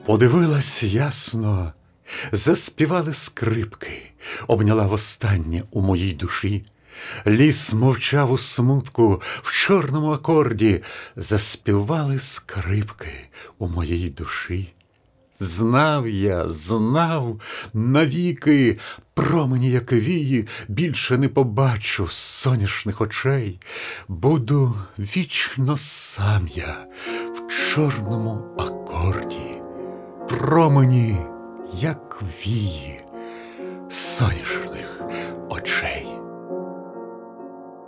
Подивилась ясно, заспівали скрипки, обняла востаннє у моїй душі. Ліс мовчав у смутку, в чорному акорді заспівали скрипки у моїй душі. Знав я, знав навіки, промені, як вії, більше не побачу соняшних очей. Буду вічно сам я в чорному акорді, промені, як вії соняшних